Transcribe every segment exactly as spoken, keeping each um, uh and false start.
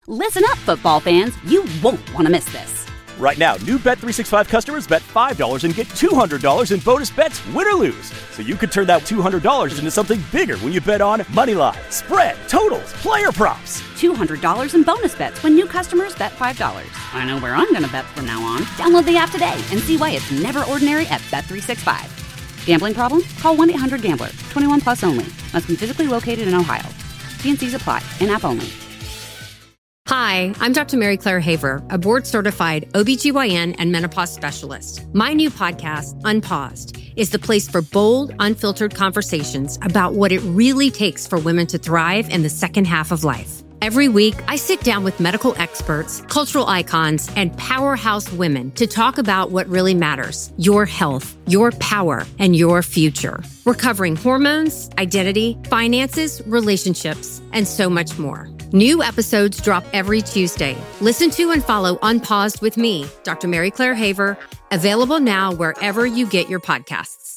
Listen up, football fans. You won't want to miss this. Right now, new Bet three sixty-five customers bet five dollars and get two hundred dollars in bonus bets, win or lose. So you could turn that two hundred dollars into something bigger when you bet on moneyline, spread, totals, player props. two hundred dollars in bonus bets when new customers bet five dollars. I know where I'm going to bet from now on. Download the app today and see why it's never ordinary at Bet three sixty-five. Gambling problem? Call one eight hundred gambler. twenty-one plus only. Must be physically located in Ohio. T and C's apply. In-app only. Hi, I'm Doctor Mary Claire Haver, a board-certified O B G Y N and menopause specialist. My new podcast, Unpaused, is the place for bold, unfiltered conversations about what it really takes for women to thrive in the second half of life. Every week, I sit down with medical experts, cultural icons, and powerhouse women to talk about what really matters: your health, your power, and your future. We're covering hormones, identity, finances, relationships, and so much more. New episodes drop every Tuesday. Listen to and follow Unpaused with me, Doctor Mary Claire Haver, available now wherever you get your podcasts.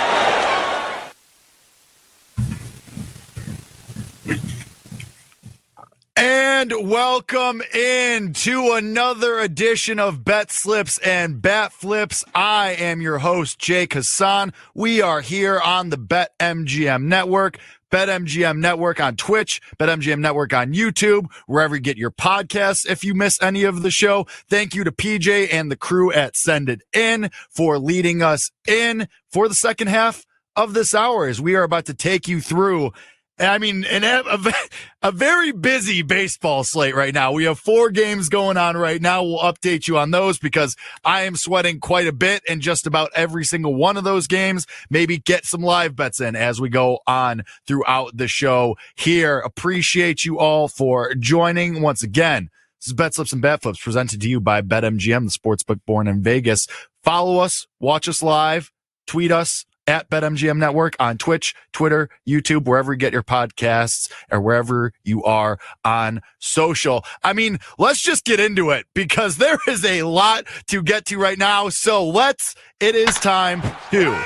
And welcome in to another edition of Bet Slips and Bat Flips. I am your host, Jake Hassan. We are here on the BetMGM Network. BetMGM Network on Twitch, BetMGM Network on YouTube, wherever you get your podcasts. If you miss any of the show, thank you to P J and the crew at Send It In for leading us in for the second half of this hour as we are about to take you through, I mean, an, a, a very busy baseball slate right now. We have four games going on right now. We'll update you on those because I am sweating quite a bit in just about every single one of those games. Maybe get some live bets in as we go on throughout the show here. Appreciate you all for joining once again. This is Bet Slips and Bat Flips presented to you by BetMGM, the sportsbook born in Vegas. Follow us, watch us live, tweet us at BetMGM Network on Twitch, Twitter, YouTube, wherever you get your podcasts or wherever you are on social. I mean, let's just get into it because there is a lot to get to right now. So let's, it is time to.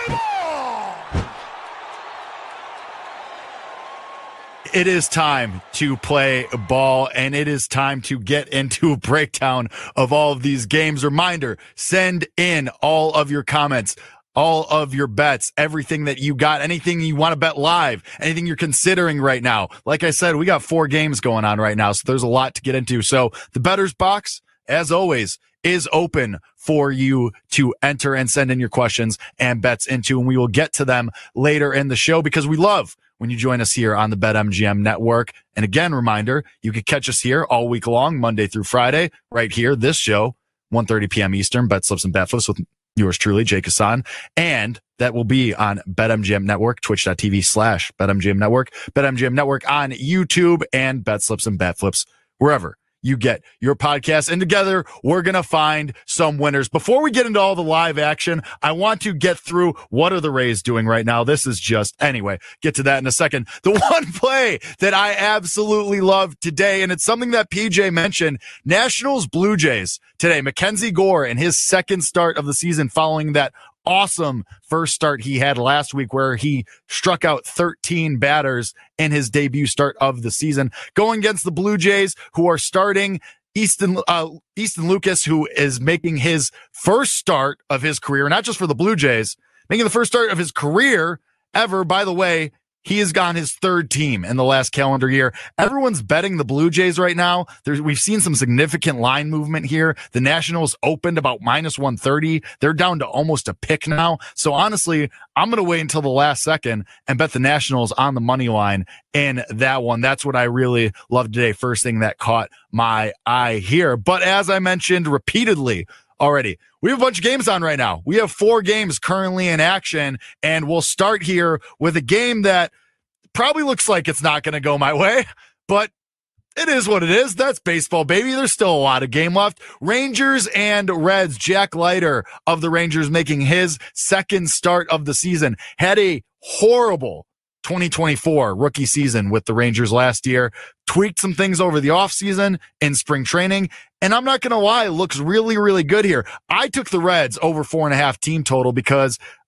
It is time to play ball, and it is time to get into a breakdown of all of these games. Reminder, send in all of your comments, all of your bets, everything that you got, anything you want to bet live, anything you're considering right now. Like I said, we got four games going on right now, so there's a lot to get into. So the bettor's box, as always, is open for you to enter and send in your questions and bets into, and we will get to them later in the show because we love when you join us here on the BetMGM Network. And again, reminder, you can catch us here all week long, Monday through Friday, right here, this show, one thirty p.m. Eastern, Bet Slips and Bat Flips with yours truly, Jake Hassan. And that will be on BetMGM Network, twitch.tv slash BetMGM Network, BetMGM Network on YouTube, and Bet Slips and Bat Flips wherever you get your podcast. And together, we're going to find some winners. Before we get into all the live action, I want to get through what are the Rays doing right now. This is just, anyway, get to that in a second. The one play that I absolutely love today, and it's something that P J mentioned, Nationals Blue Jays today. Mackenzie Gore in his second start of the season following that awesome first start he had last week where he struck out thirteen batters in his debut start of the season, going against the Blue Jays, who are starting Easton, uh, Easton Lucas, who is making his first start of his career, not just for the Blue Jays, making the first start of his career ever. By the way, he has gone his third team in the last calendar year. Everyone's betting the Blue Jays right now. There's, we've seen some significant line movement here. The Nationals opened about minus one thirty. They're down to almost a pick now. So honestly, I'm going to wait until the last second and bet the Nationals on the money line in that one. That's what I really love today. First thing that caught my eye here. But as I mentioned repeatedly already, we have a bunch of games on right now. We have four games currently in action, and we'll start here with a game that probably looks like it's not going to go my way, but it is what it is. That's baseball, baby. There's still a lot of game left. Rangers and Reds. Jack Leiter of the Rangers making his second start of the season. Had a horrible twenty twenty-four rookie season with the Rangers last year, tweaked some things over the offseason in spring training, and I'm not going to lie, looks really, really good here. I took the Reds over four and a half team total because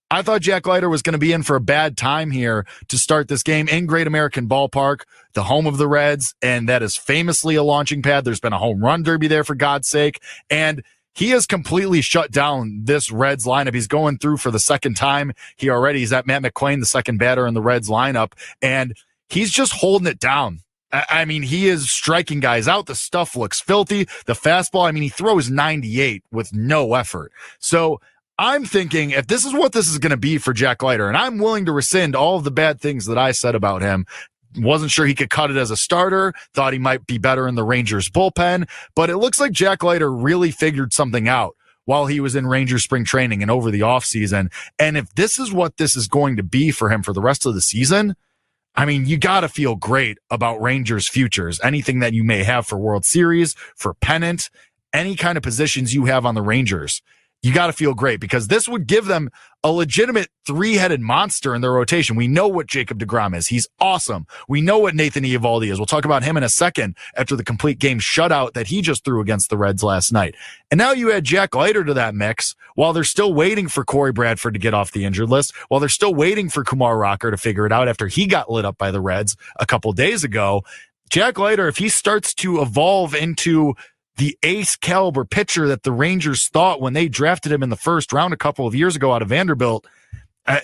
I thought Jack Leiter was going to be in for a bad time here to start this game in Great American Ballpark, the home of the Reds, and that is famously a launching pad. There's been a home run derby there, for God's sake, and he has completely shut down this Reds lineup. He's going through for the second time. He already is at Matt McClain, the second batter in the Reds lineup, and he's just holding it down. I mean, he is striking guys out. The stuff looks filthy. The fastball, I mean, he throws ninety-eight with no effort. So I'm thinking if this is what this is going to be for Jack Leiter, and I'm willing to rescind all of the bad things that I said about him. Wasn't sure he could cut it as a starter, thought he might be better in the Rangers bullpen, but it looks like Jack Leiter really figured something out while he was in Rangers spring training and over the offseason. And if this is what this is going to be for him for the rest of the season, I mean, you got to feel great about Rangers futures. Anything that you may have for World Series, for pennant, any kind of positions you have on the Rangers, you got to feel great because this would give them a legitimate three-headed monster in their rotation. We know what Jacob deGrom is. He's awesome. We know what Nathan Eovaldi is. We'll talk about him in a second after the complete game shutout that he just threw against the Reds last night. And now you add Jack Leiter to that mix while they're still waiting for Corey Bradford to get off the injured list, while they're still waiting for Kumar Rocker to figure it out after he got lit up by the Reds a couple days ago. Jack Leiter, if he starts to evolve into the ace caliber pitcher that the Rangers thought when they drafted him in the first round a couple of years ago out of Vanderbilt, I,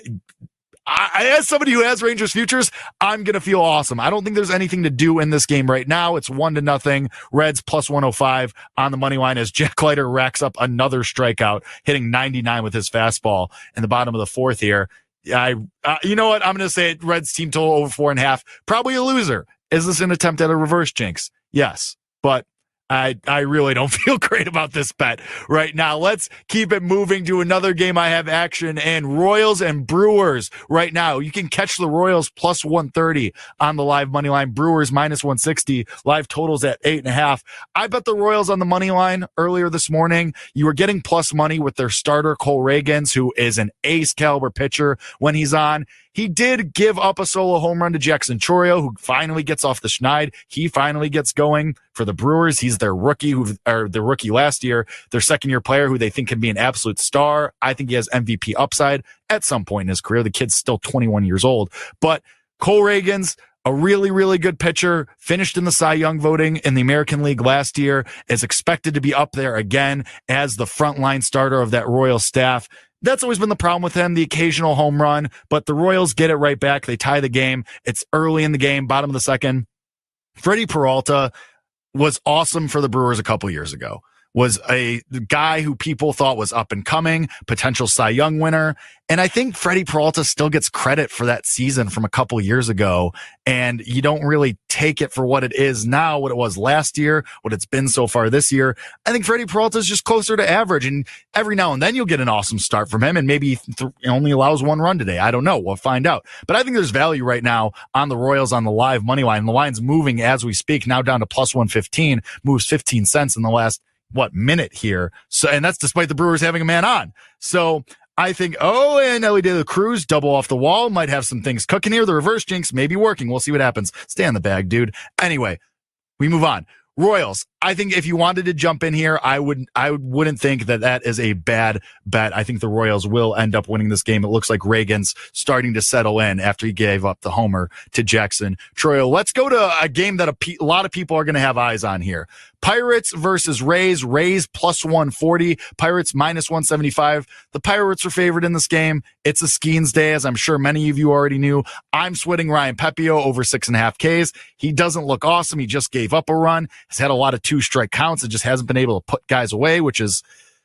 I, as somebody who has Rangers futures, I'm going to feel awesome. I don't think there's anything to do in this game right now. It's one to nothing. Reds plus one oh five on the money line as Jack Leiter racks up another strikeout, hitting ninety-nine with his fastball in the bottom of the fourth here. I, uh, you know what? I'm going to say it. Reds team total over four and a half. Probably a loser. Is this an attempt at a reverse jinx? Yes, but I, I really don't feel great about this bet right now. Let's keep it moving to another game I have action and Royals and Brewers right now. You can catch the Royals plus one thirty on the live money line. Brewers minus one sixty. Live totals at eight and a half. I bet the Royals on the money line earlier this morning. You were getting plus money with their starter, Cole Ragans, who is an ace caliber pitcher when he's on. He did give up a solo home run to Jackson Chourio, who finally gets off the schneid. He finally gets going for the Brewers. He's their rookie, who or their rookie last year, their second year player who they think can be an absolute star. I think he has M V P upside at some point in his career. The kid's still twenty-one years old. But Cole Ragans, a really, really good pitcher, finished in the Cy Young voting in the American League last year, is expected to be up there again as the frontline starter of that Royal staff. That's always been the problem with him, the occasional home run, but the Royals get it right back. They tie the game. It's early in the game, bottom of the second. Freddie Peralta was awesome for the Brewers a couple years ago, was a guy who people thought was up and coming, potential Cy Young winner. And I think Freddie Peralta still gets credit for that season from a couple years ago. And you don't really take it for what it is now, what it was last year, what it's been so far this year. I think Freddie Peralta is just closer to average. And every now and then you'll get an awesome start from him. And maybe he th- only allows one run today. I don't know. We'll find out. But I think there's value right now on the Royals on the live money line. The line's moving as we speak, now down to plus one fifteen, moves fifteen cents in the last what minute here. So, and that's despite the Brewers having a man on. So I think, oh, and Ellie De La Cruz, double off the wall, might have some things cooking here. The reverse jinx may be working. We'll see what happens. Stay on the bag, dude. Anyway, we move on. Royals. I think if you wanted to jump in here, I would, I wouldn't think that that is a bad bet. I think the Royals will end up winning this game. It looks like Reagan's starting to settle in after he gave up the homer to Jackson Chourio. Let's go to a game that a, pe- a lot of people are going to have eyes on here. Pirates versus Rays. Rays plus one forty. Pirates minus one seventy-five. The Pirates are favored in this game. It's a Skeens day, as I'm sure many of you already knew. I'm sweating Ryan Pepio over six and a half Ks. He doesn't look awesome. He just gave up a run. He's had a lot of two strike counts and just hasn't been able to put guys away, which is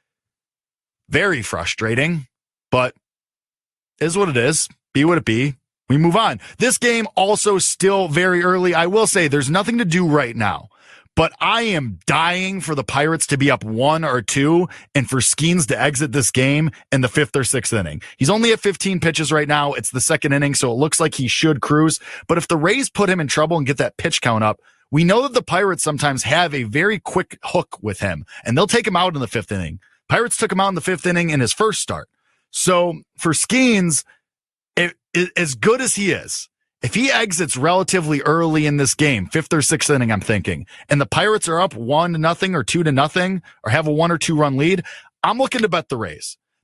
very frustrating, but is what it is. Be what it be. We move on. This game also still very early. I will say there's nothing to do right now, but I am dying for the Pirates to be up one or two and for Skeens to exit this game in the fifth or sixth inning. He's only at fifteen pitches right now. It's the second inning, so it looks like he should cruise. But if the Rays put him in trouble and get that pitch count up, we know that the Pirates sometimes have a very quick hook with him, and they'll take him out in the fifth inning. Pirates took him out in the fifth inning in his first start. So for Skeens, it, it, as good as he is, if he exits relatively early in this game, fifth or sixth inning, I'm thinking, and the Pirates are up one to nothing or two to nothing or have a one or two run lead, I'm looking to bet the Rays.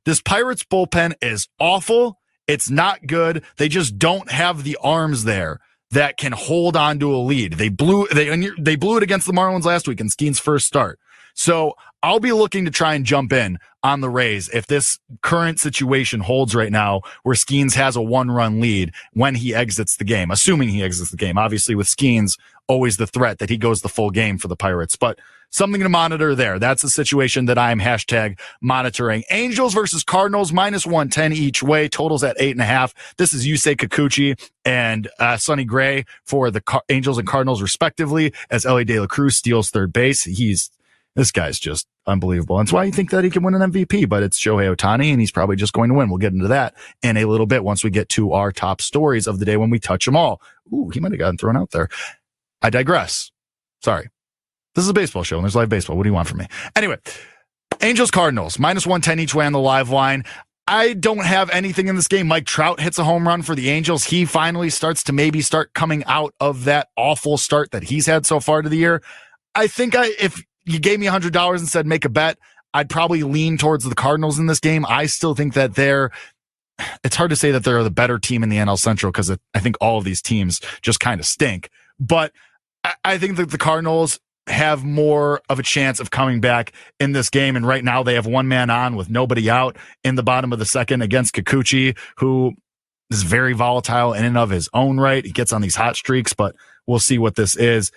This Pirates bullpen is awful. It's not good. They just don't have the arms there that can hold on to a lead. They blew they they blew it against the Marlins last week in Skeen's first start. So I'll be looking to try and jump in on the Rays if this current situation holds right now where Skeens has a one-run lead when he exits the game, assuming he exits the game. Obviously, with Skeens, always the threat that he goes the full game for the Pirates. But something to monitor there. That's the situation that I'm hashtag monitoring. Angels versus Cardinals, minus one ten each way. Totals at eight and a half. This is Yusei Kikuchi and uh, Sonny Gray for the Car- Angels and Cardinals, respectively, as Elly De La Cruz steals third base. He's This guy's just unbelievable. That's why you think that he can win an M V P, but it's Shohei Ohtani, and he's probably just going to win. We'll get into that in a little bit once we get to our top stories of the day when we touch them all. Ooh, he might have gotten thrown out there. I digress. Sorry. This is a baseball show, and there's live baseball. What do you want from me? Anyway, Angels Cardinals, minus one ten each way on the live line. I don't have anything in this game. Mike Trout hits a home run for the Angels. He finally starts to maybe start coming out of that awful start that he's had so far to the year. I think I, if you gave me one hundred dollars and said make a bet, I'd probably lean towards the Cardinals in this game. I still think that they're, it's hard to say that they're the better team in the N L Central because I think all of these teams just kind of stink. But I, I think that the Cardinals have more of a chance of coming back in this game. And right now they have one man on with nobody out in the bottom of the second against Kikuchi, who is very volatile in and of his own right. He gets on these hot streaks, but we'll see what this is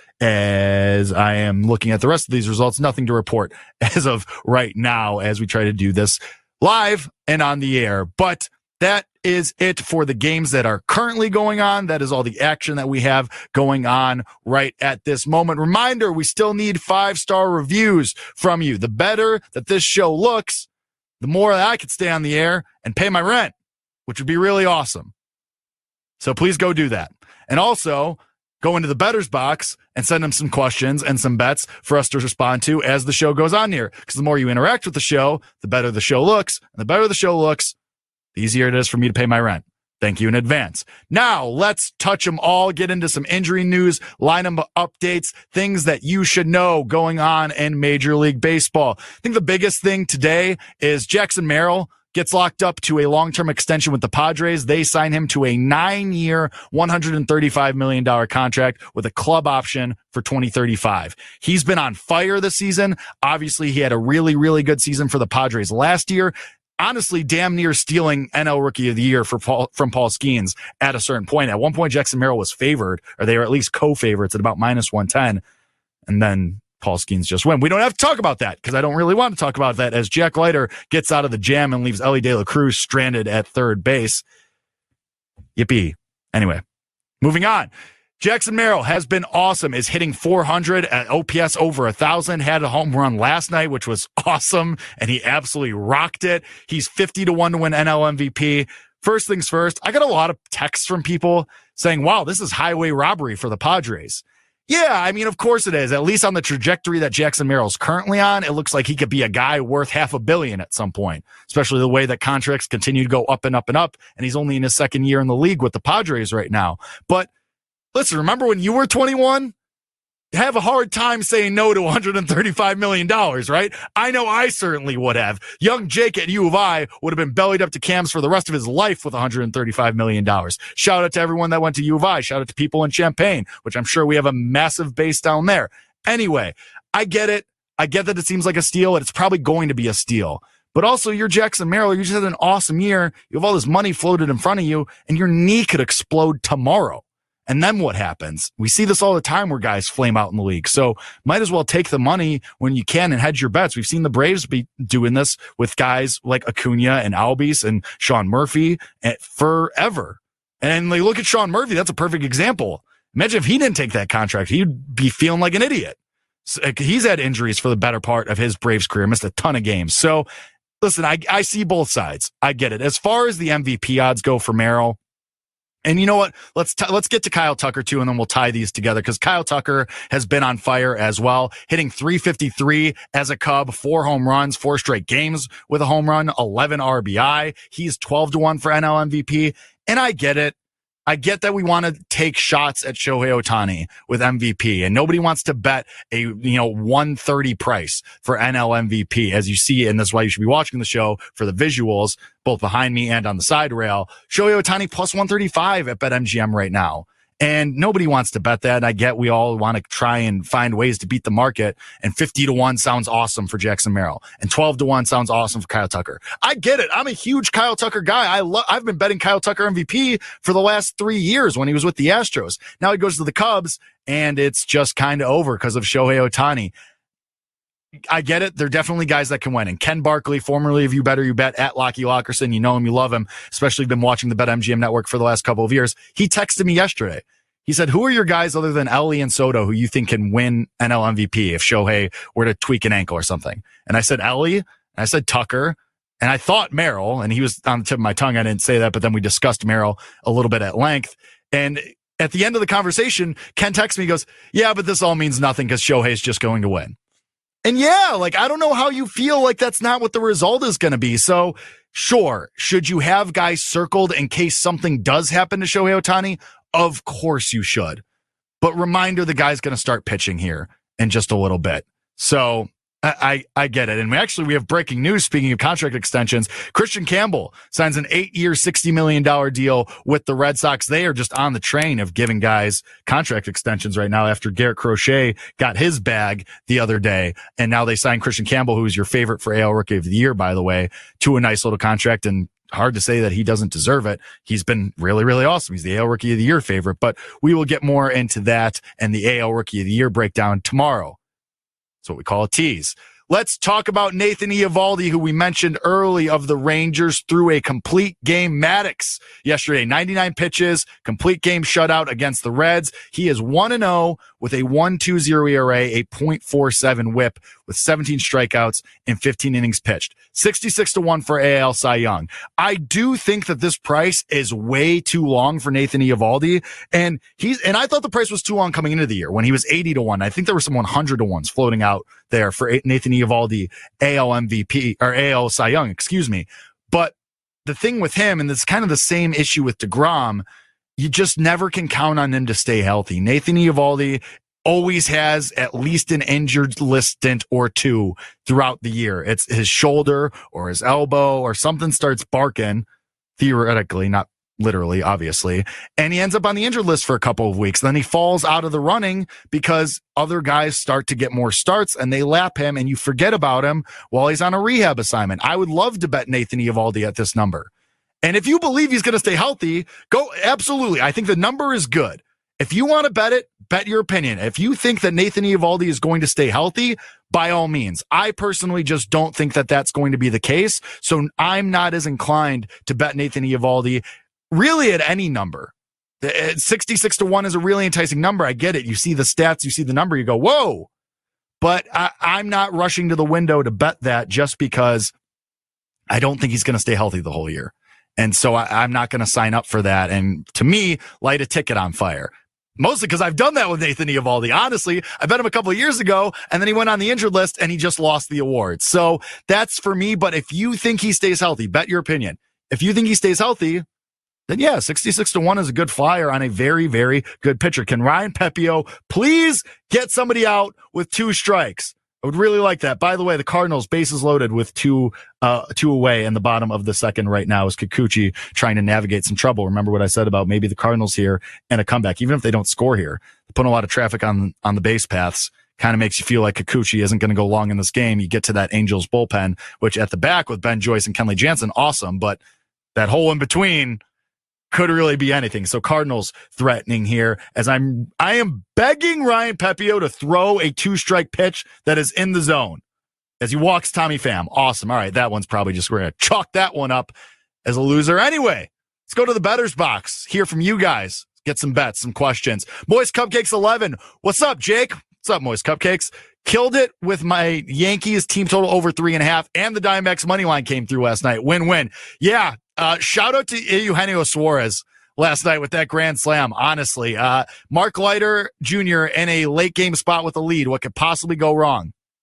as I am looking at the rest of these results. Nothing to report as of right now as we try to do this live and on the air. But that is it for the games that are currently going on. That is all the action that we have going on right at this moment. Reminder, we still need five-star reviews from you. The better that this show looks, the more that I could stay on the air and pay my rent, which would be really awesome. So please go do that. And also, go into the bettors box and send them some questions and some bets for us to respond to as the show goes on here. Because the more you interact with the show, the better the show looks. And the better the show looks, the easier it is for me to pay my rent. Thank you in advance. Now, let's touch them all, get into some injury news, lineup updates, things that you should know going on in Major League Baseball. I think the biggest thing today is Jackson Merrill gets locked up to a long-term extension with the Padres. They sign him to a nine-year, one hundred thirty-five million dollars contract with a club option for twenty thirty-five. He's been on fire this season. Obviously, he had a really, really good season for the Padres last year. Honestly, damn near stealing N L Rookie of the Year for Paul, from Paul Skeens at a certain point. At one point, Jackson Merrill was favored, or they were at least co-favorites at about minus one ten. And then Paul Skeens just went. We don't have to talk about that because I don't really want to talk about that as Jack Leiter gets out of the jam and leaves Elly De La Cruz stranded at third base. Yippee. Anyway, moving on. Jackson Merrill has been awesome, is hitting four hundred at O P S over one thousand, had a home run last night, which was awesome, and he absolutely rocked it. He's fifty to one to win N L M V P. First things first, I got a lot of texts from people saying, wow, this is highway robbery for the Padres. Yeah, I mean, of course it is. At least on the trajectory that Jackson Merrill's currently on, it looks like he could be a guy worth half a billion at some point, especially the way that contracts continue to go up and up and up, and he's only in his second year in the league with the Padres right now. But listen, remember when you were twenty-one? You have a hard time saying no to one hundred thirty-five million dollars, right? I know I certainly would have. Young Jake at U of I would have been bellied up to cams for the rest of his life with one hundred thirty-five million dollars. Shout out to everyone that went to U of I. Shout out to people in Champaign, which I'm sure we have a massive base down there. Anyway, I get it. I get that it seems like a steal, and it's probably going to be a steal. But also, you're Jackson Merrill. You just had an awesome year. You have all this money floated in front of you, and your knee could explode tomorrow. And then what happens? We see this all the time where guys flame out in the league. So might as well take the money when you can and hedge your bets. We've seen the Braves be doing this with guys like Acuna and Albies and Sean Murphy forever. And they look at Sean Murphy. That's a perfect example. Imagine if he didn't take that contract, he'd be feeling like an idiot. So he's had injuries for the better part of his Braves career, missed a ton of games. So listen, I, I see both sides. I get it. As far as the M V P odds go for Merrill, and you know what? Let's t- let's get to Kyle Tucker too, and then we'll tie these together because Kyle Tucker has been on fire as well, hitting three fifty-three as a Cub, four home runs, four straight games with a home run, eleven R B I. He's twelve to one for N L M V P, and I get it. I get that we want to take shots at Shohei Ohtani with M V P, and nobody wants to bet a, you know, one thirty price for N L M V P, as you see, and that's why you should be watching the show for the visuals, both behind me and on the side rail. Shohei Ohtani plus one thirty-five at BetMGM right now. And nobody wants to bet that. And I get we all want to try and find ways to beat the market. And fifty to one sounds awesome for Jackson Merrill. And twelve to one sounds awesome for Kyle Tucker. I get it. I'm a huge Kyle Tucker guy. I love, I've been betting Kyle Tucker M V P for the last three years when he was with the Astros. Now he goes to the Cubs and it's just kind of over because of Shohei Ohtani. I get it. They're definitely guys that can win. And Ken Barkley, formerly of You Better You Bet at Lockie Lockerson, you know him, you love him, especially been watching the BetMGM network for the last couple of years. He texted me yesterday. He said, who are your guys other than Ellie and Soto who you think can win N L M V P if Shohei were to tweak an ankle or something? And I said, Ellie. And I said, Tucker. And I thought Merrill, and he was on the tip of my tongue. I didn't say that, but then we discussed Merrill a little bit at length. And at the end of the conversation, Ken texts me, he goes, yeah, but this all means nothing because Shohei's just going to win. And yeah, like, I don't know how you feel like that's not what the result is going to be. So sure, should you have guys circled in case something does happen to Shohei Ohtani? Of course you should. But reminder, the guy's going to start pitching here in just a little bit. So I, I I get it. And we actually, we have breaking news. Speaking of contract extensions, Christian Campbell signs an eight-year, sixty million dollars deal with the Red Sox. They are just on the train of giving guys contract extensions right now after Garrett Crochet got his bag the other day. And now they signed Christian Campbell, who is your favorite for A L Rookie of the Year, by the way, to a nice little contract. And hard to say that he doesn't deserve it. He's been really, really awesome. He's the A L Rookie of the Year favorite, but we will get more into that and the A L Rookie of the Year breakdown tomorrow. That's what we call a tease. Let's talk about Nathan Eovaldi, who we mentioned early, of the Rangers, threw a complete game Maddox yesterday. ninety-nine pitches, complete game shutout against the Reds. He is one and oh with a one point two oh E R A, a point four seven whip with seventeen strikeouts and fifteen innings pitched. sixty-six to one for A L Cy Young. I do think that this price is way too long for Nathan Eovaldi. And he's, and I thought the price was too long coming into the year when he was eighty to one. I think there were some one hundred to ones floating out there for Nathan Eovaldi, A L M V P or A L Cy Young, excuse me. But the thing with him, and it's kind of the same issue with DeGrom, you just never can count on him to stay healthy. Nathan Eovaldi always has at least an injured list stint or two throughout the year. It's his shoulder or his elbow or something starts barking, theoretically, not literally, obviously, and he ends up on the injured list for a couple of weeks. Then he falls out of the running because other guys start to get more starts and they lap him and you forget about him while he's on a rehab assignment. I would love to bet Nathan Eovaldi at this number. And if you believe he's going to stay healthy, go absolutely. I think the number is good. If you want to bet it, bet your opinion. If you think that Nathan Eovaldi is going to stay healthy, by all means. I personally just don't think that that's going to be the case. So I'm not as inclined to bet Nathan Eovaldi really at any number. sixty-six to one is a really enticing number. I get it. You see the stats, you see the number, you go, whoa. But I, I'm not rushing to the window to bet that just because I don't think he's going to stay healthy the whole year. And so I, I'm not going to sign up for that. And to me, light a ticket on fire. Mostly because I've done that with Nathan Eovaldi. Honestly, I bet him a couple of years ago, and then he went on the injured list, and he just lost the award. So that's for me. But if you think he stays healthy, bet your opinion. If you think he stays healthy, then yeah, sixty-six to one is a good flyer on a very, very good pitcher. Can Ryan Pepiot please get somebody out with two strikes? I would really like that. By the way, the Cardinals, bases loaded with two, uh, two away in the bottom of the second right now is Kikuchi trying to navigate some trouble. Remember what I said about maybe the Cardinals here and a comeback, even if they don't score here, putting a lot of traffic on, on the base paths kind of makes you feel like Kikuchi isn't going to go long in this game. You get to that Angels bullpen, which at the back with Ben Joyce and Kenley Jansen, awesome. But that hole in between could really be anything. So Cardinals threatening here as I'm, I am begging Ryan Pepiot to throw a two strike pitch that is in the zone as he walks Tommy Pham. Awesome. All right. That one's probably just, we're going to chalk that one up as a loser. Anyway, let's go to the bettors box, hear from you guys, get some bets, some questions. Moist Cupcakes eleven. What's up, Jake? What's up, Moist Cupcakes? Killed it with my Yankees team total over three and a half, and the Diamondbacks money line came through last night. Win-win. Yeah. Uh, shout out to Eugenio Suarez last night with that grand slam. Honestly, uh, Mark Leiter Junior in a late game spot with a lead. What could possibly go wrong?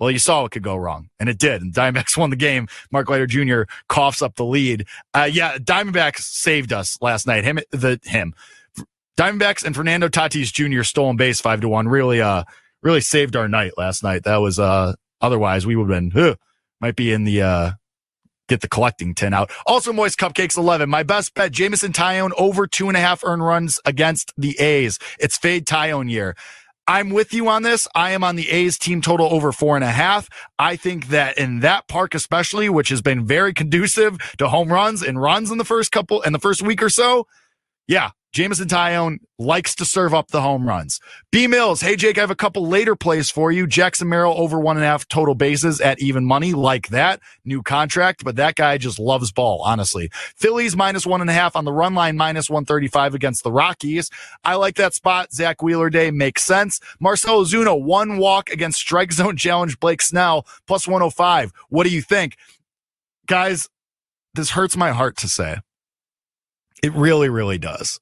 Well, you saw it could go wrong, and it did. And Diamondbacks won the game. Mark Leiter Junior coughs up the lead. Uh, yeah, Diamondbacks saved us last night. Him, the him, Diamondbacks and Fernando Tatis Junior stolen base five to one. Really, uh, really saved our night last night. That was uh, otherwise we would have been huh, might be in the uh, get the collecting tin out. Also, Moist Cupcakes eleven. My best bet: Jameson Taillon over two and a half earned runs against the A's. It's fade Taillon year. I'm with you on this. I am on the A's team total over four and a half. I think that in that park especially, which has been very conducive to home runs and runs in the first couple, in the first week or so, yeah, Jameson Taillon likes to serve up the home runs. B Mills, hey Jake, I have a couple later plays for you. Jackson Merrill over one and a half total bases at even money, like that. New contract, but that guy just loves ball, honestly. Phillies minus one and a half on the run line, minus one thirty-five against the Rockies. I like that spot. Zach Wheeler Day makes sense. Marcell Ozuna, one walk against strike zone challenge Blake Snell, plus one oh five. What do you think? Guys, this hurts my heart to say. It really, really does.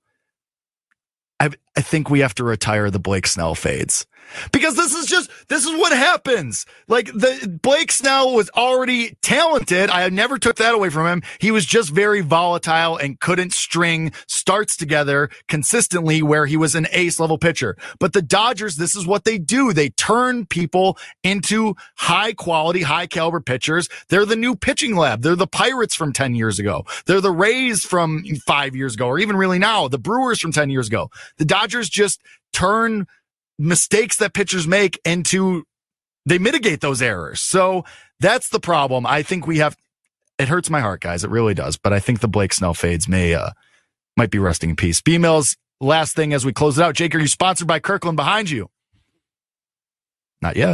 I, I think we have to retire the Blake Snell fades because this is just, this is what happens. Like the Blake Snell was already talented. I never took that away from him. He was just very volatile and couldn't string starts together consistently where he was an ace level pitcher. But the Dodgers, this is what they do. They turn people into high quality, high caliber pitchers. They're the new pitching lab. They're the Pirates from ten years ago. They're the Rays from five years ago, or even really now, the Brewers from ten years ago. The Dodgers just turn mistakes that pitchers make into, they mitigate those errors. So that's the problem. I think we have, it hurts my heart, guys. It really does. But I think the Blake Snell fades may, uh, might be resting in peace. B-Mills, last thing as we close it out. Jake, are you sponsored by Kirkland behind you? Not yet.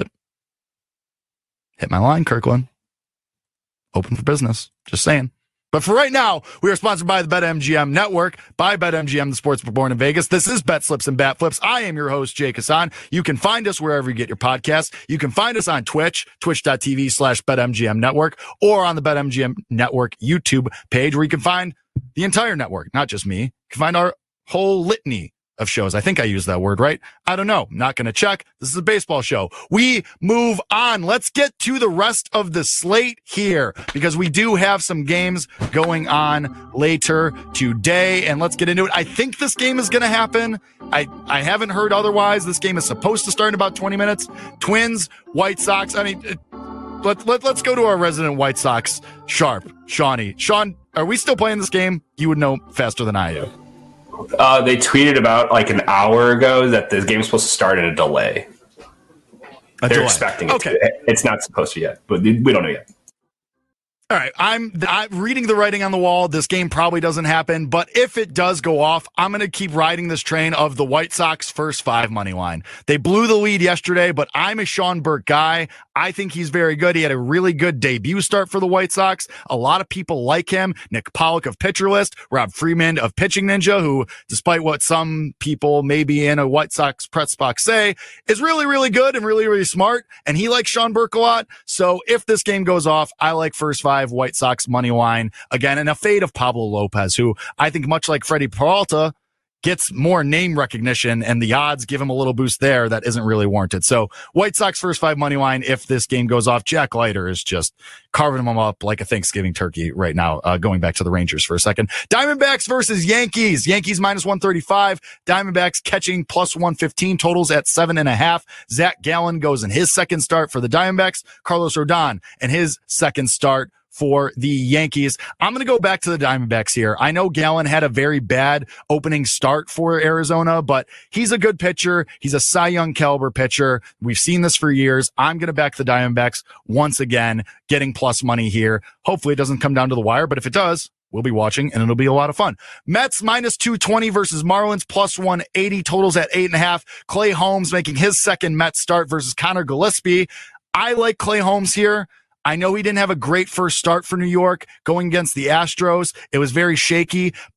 Hit my line, Kirkland. Open for business. Just saying. But for right now, we are sponsored by the BetMGM Network, by BetMGM, the sportsbook born in Vegas. This is Bet Slips and Bat Flips. I am your host, Jake Hassan. You can find us wherever you get your podcasts. You can find us on Twitch, twitch.tv slash BetMGM Network, or on the BetMGM Network YouTube page, where you can find the entire network, not just me. You can find our whole litany of shows. I think I used that word right. I don't know. Not going to check. This is a baseball show. We move on. Let's get to the rest of the slate here because we do have some games going on later today, and let's get into it. I think this game is going to happen. I, I haven't heard otherwise. This game is supposed to start in about twenty minutes. Twins, White Sox. I mean, it, let, let, let's go to our resident White Sox sharp, Shawnee. Sean, are we still playing this game? You would know faster than I do. Uh, they tweeted about like an hour ago that the game is supposed to start in a delay. A They're delay. expecting it okay. to. It's not supposed to yet, but we don't know yet. All right, I'm, I'm reading the writing on the wall. This game probably doesn't happen, but if it does go off, I'm going to keep riding this train of the White Sox first five money line. They blew the lead yesterday, but I'm a Sean Burke guy. I think he's very good. He had a really good debut start for the White Sox. A lot of people like him. Nick Pollock of Pitcher List, Rob Freeman of Pitching Ninja, who, despite what some people maybe in a White Sox press box say, is really, really good and really, really smart. And he likes Sean Burke a lot. So if this game goes off, I like first five White Sox money line again, and a fade of Pablo Lopez, who I think much like Freddie Peralta gets more name recognition, and the odds give him a little boost there that isn't really warranted. So White Sox first five money line. If this game goes off, Jack Leiter is just carving them up like a Thanksgiving turkey right now. Uh, going back to the Rangers for a second. Diamondbacks versus Yankees. Yankees minus one thirty-five. Diamondbacks catching plus one fifteen. Totals at seven and a half. Zach Gallen goes in his second start for the Diamondbacks. Carlos Rodon and his second start for the Yankees. I'm going to go back to the Diamondbacks here. I know Gallen had a very bad opening start for Arizona, but he's a good pitcher. He's a Cy Young caliber pitcher. We've seen this for years. I'm going to back the Diamondbacks once again, getting plus money here. Hopefully it doesn't come down to the wire, but if it does, we'll be watching and it'll be a lot of fun. Mets minus two twenty versus Marlins plus one eighty. Totals at eight and a half. Clay Holmes making his second Mets start versus Connor Gillespie. I like Clay Holmes here. I know he didn't have a great first start for New York going against the Astros. It was very shaky, but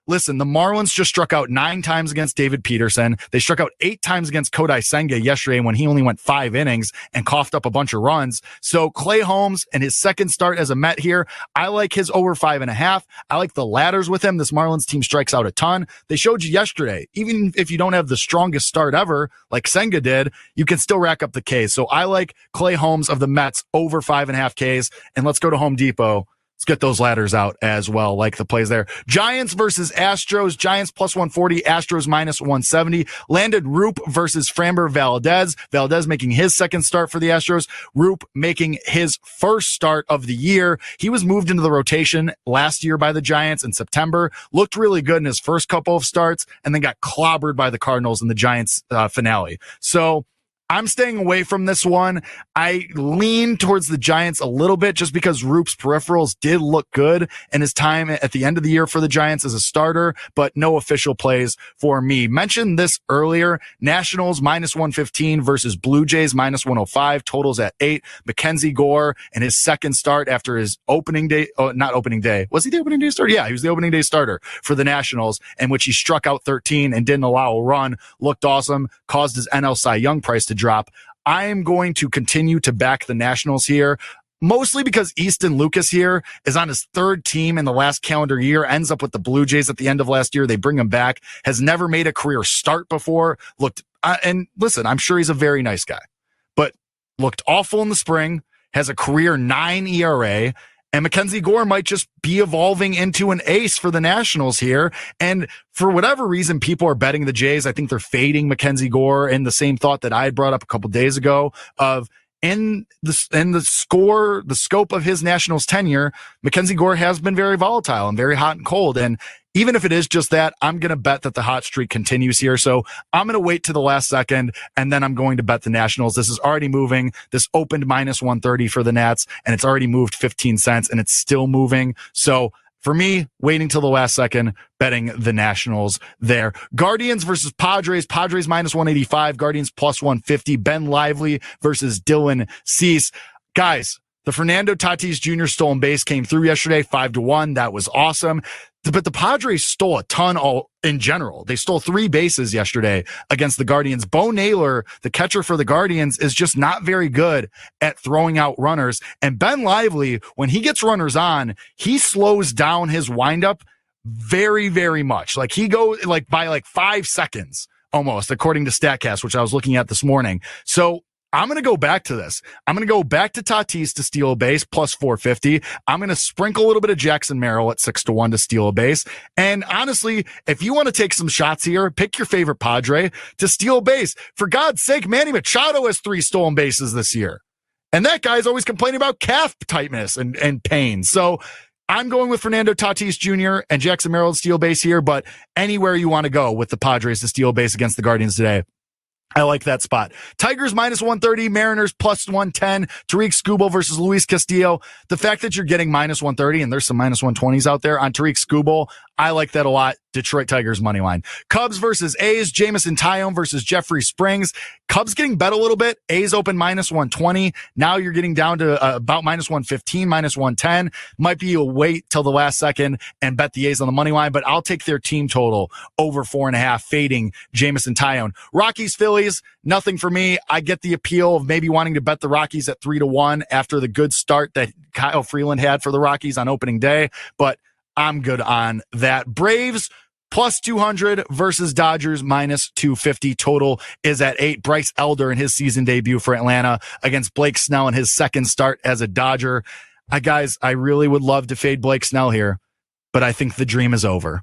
listen, the Marlins just struck out nine times against David Peterson. They struck out eight times against Kodai Senga yesterday when he only went five innings and coughed up a bunch of runs. So Clay Holmes and his second start as a Met here, I like his over five and a half. I like the ladders with him. This Marlins team strikes out a ton. They showed you yesterday, even if you don't have the strongest start ever, like Senga did, you can still rack up the Ks. So I like Clay Holmes of the Mets over five and a half Ks. And let's go to Home Depot. Let's get those ladders out as well, like the plays there. Giants versus Astros. Giants plus one forty, Astros minus one seventy. Landon Roop versus Framber Valdez. Valdez making his second start for the Astros. Roop making his first start of the year. He was moved into the rotation last year by the Giants in September. Looked really good in his first couple of starts and then got clobbered by the Cardinals in the Giants uh, finale. So I'm staying away from this one. I lean towards the Giants a little bit just because Roop's peripherals did look good in his time at the end of the year for the Giants as a starter, but no official plays for me. Mentioned this earlier. Nationals minus one fifteen versus Blue Jays minus one oh five. Totals at eight. Mackenzie Gore in his second start after his opening day, oh, not opening day. Was he the opening day starter? Yeah, he was the opening day starter for the Nationals, in which he struck out thirteen and didn't allow a run. Looked awesome. Caused his N L Cy Young price to drop. I am going to continue to back the Nationals here, mostly because Easton Lucas here is on his third team in the last calendar year, ends up with the Blue Jays at the end of last year. They bring him back, has never made a career start before. Looked, uh, and listen, I'm sure he's a very nice guy, but looked awful in the spring, has a career nine E R A, and Mackenzie Gore might just be evolving into an ace for the Nationals here. And for whatever reason, people are betting the Jays. I think they're fading Mackenzie Gore, and the same thought that I had brought up a couple days ago of in the, in the score, the scope of his Nationals tenure, Mackenzie Gore has been very volatile and very hot and cold. And even if it is just that, I'm going to bet that the hot streak continues here. So I'm going to wait to the last second, and then I'm going to bet the Nationals. This is already moving. This opened minus one thirty for the Nats, and it's already moved fifteen cents, and it's still moving. So for me, waiting till the last second, betting the Nationals there. Guardians versus Padres. Padres minus one eighty-five. Guardians plus one fifty. Ben Lively versus Dylan Cease. Guys, the Fernando Tatis Junior stolen base came through yesterday, five to one. That was awesome. But the Padres stole a ton all in general. They stole three bases yesterday against the Guardians. Bo Naylor, the catcher for the Guardians, is just not very good at throwing out runners. And Ben Lively, when he gets runners on, he slows down his windup very, very much. Like he goes like by like five seconds almost, according to StatCast, which I was looking at this morning. So I'm going to go back to this. I'm going to go back to Tatis to steal a base plus four fifty. I'm going to sprinkle a little bit of Jackson Merrill at six to one to steal a base. And honestly, if you want to take some shots here, pick your favorite Padre to steal a base. For God's sake, Manny Machado has three stolen bases this year. And that guy's always complaining about calf tightness and, and pain. So I'm going with Fernando Tatis Junior and Jackson Merrill to steal base here, but anywhere you want to go with the Padres to steal base against the Guardians today, I like that spot. Tigers minus one thirty, Mariners plus one ten, Tariq Skubal versus Luis Castillo. The fact that you're getting minus one thirty, and there's some minus one twenties out there on Tariq Skubal, I like that a lot. Detroit Tigers money line. Cubs versus A's, Jamison Tyone versus Jeffrey Springs. Cubs getting bet a little bit. A's open minus one twenty. Now you're getting down to uh, about minus one fifteen, minus one ten. Might be a wait till the last second and bet the A's on the money line, but I'll take their team total over four and a half, fading Jamison Tyone. Rockies, Phillies, nothing for me. I get the appeal of maybe wanting to bet the Rockies at three to one after the good start that Kyle Freeland had for the Rockies on opening day, but I'm good on that. Braves plus two hundred versus Dodgers minus two fifty. Total is at eight. Bryce Elder in his season debut for Atlanta against Blake Snell in his second start as a Dodger. I, guys, I really would love to fade Blake Snell here, but I think the dream is over.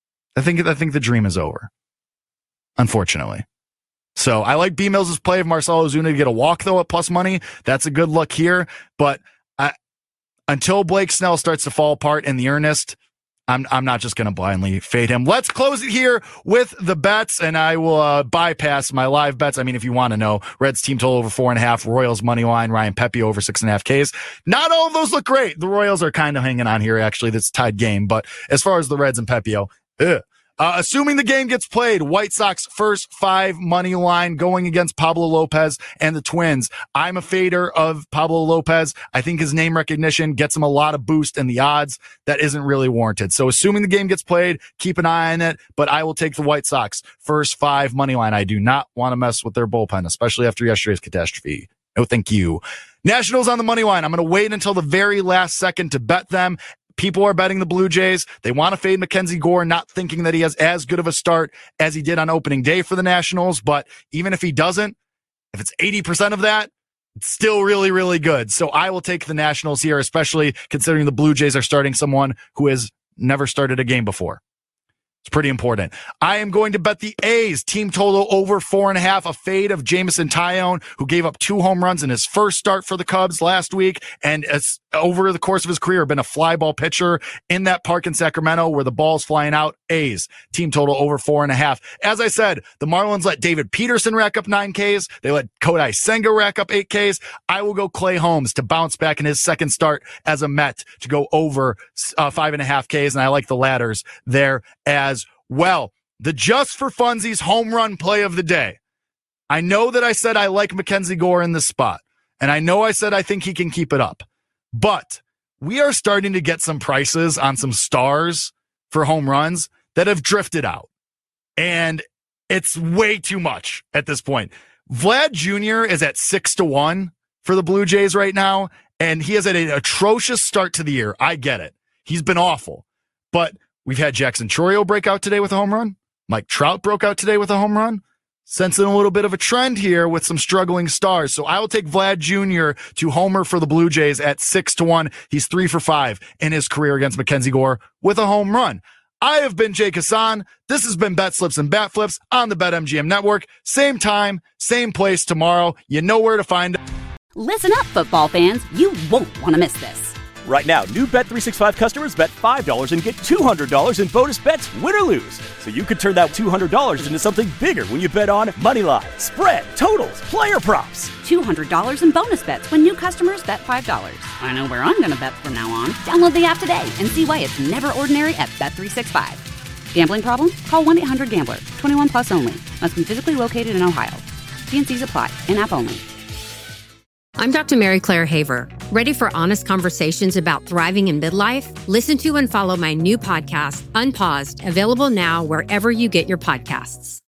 I think, I think the dream is over, unfortunately. So I like B Mills' play of Marcell Ozuna to get a walk though at plus money. That's a good look here, but I, until Blake Snell starts to fall apart in the earnest, I'm I'm not just going to blindly fade him. Let's close it here with the bets, and I will uh, bypass my live bets. I mean, if you want to know, Reds team total over four and a half, Royals money line, Ryan Pepe over six and a half Ks. Not all of those look great. The Royals are kind of hanging on here, actually. That's a tied game, but as far as the Reds and Pepe, ugh. Uh, assuming the game gets played, White Sox first five money line going against Pablo Lopez and the Twins. I'm a fader of Pablo Lopez. I think his name recognition gets him a lot of boost in the odds that isn't really warranted. So assuming the game gets played, keep an eye on it, but I will take the White Sox first five money line. I do not want to mess with their bullpen, especially after yesterday's catastrophe. No, thank you. Nationals on the money line. I'm going to wait until the very last second to bet them. People are betting the Blue Jays. They want to fade Mackenzie Gore, not thinking that he has as good of a start as he did on opening day for the Nationals. But even if he doesn't, if it's eighty percent of that, it's still really, really good. So I will take the Nationals here, especially considering the Blue Jays are starting someone who has never started a game before. It's pretty important. I am going to bet the A's team total over four and a half, a fade of Jameson Taillon, who gave up two home runs in his first start for the Cubs last week. And as over the course of his career, been a fly ball pitcher in that park in Sacramento where the ball's flying out. A's team total over four and a half. As I said, the Marlins let David Peterson rack up nine Ks. They let Kodai Senga rack up eight Ks. I will go Clay Holmes to bounce back in his second start as a Met to go over uh, five and a half Ks. And I like the ladders there as well. The Just for Funsies home run play of the day. I know that I said I like Mackenzie Gore in this spot, and I know I said I think he can keep it up, but we are starting to get some prices on some stars for home runs that have drifted out, and it's way too much at this point. Vlad Junior is at six to one for the Blue Jays right now, and he has had an atrocious start to the year. I get it. He's been awful, but we've had Jackson Chourio break out today with a home run. Mike Trout broke out today with a home run. Sensing a little bit of a trend here with some struggling stars. So I will take Vlad Junior to homer for the Blue Jays at six to one. He's three for five in his career against Mackenzie Gore with a home run. I have been Jake Hassan. This has been Bet Slips and Bat Flips on the BetMGM Network. Same time, same place tomorrow. You know where to find it. Listen up, football fans. You won't want to miss this. Right now, new Bet three sixty-five customers bet five dollars and get two hundred dollars in bonus bets, win or lose. So you could turn that two hundred dollars into something bigger when you bet on moneyline, spread, totals, player props. two hundred dollars in bonus bets when new customers bet five dollars. I know where I'm going to bet from now on. Download the app today and see why it's never ordinary at Bet three sixty-five. Gambling problem? Call one eight hundred gambler. twenty-one plus only. Must be physically located in Ohio. T and C's apply. In-app only. I'm Doctor Mary Claire Haver. Ready for honest conversations about thriving in midlife? Listen to and follow my new podcast, Unpaused, available now wherever you get your podcasts.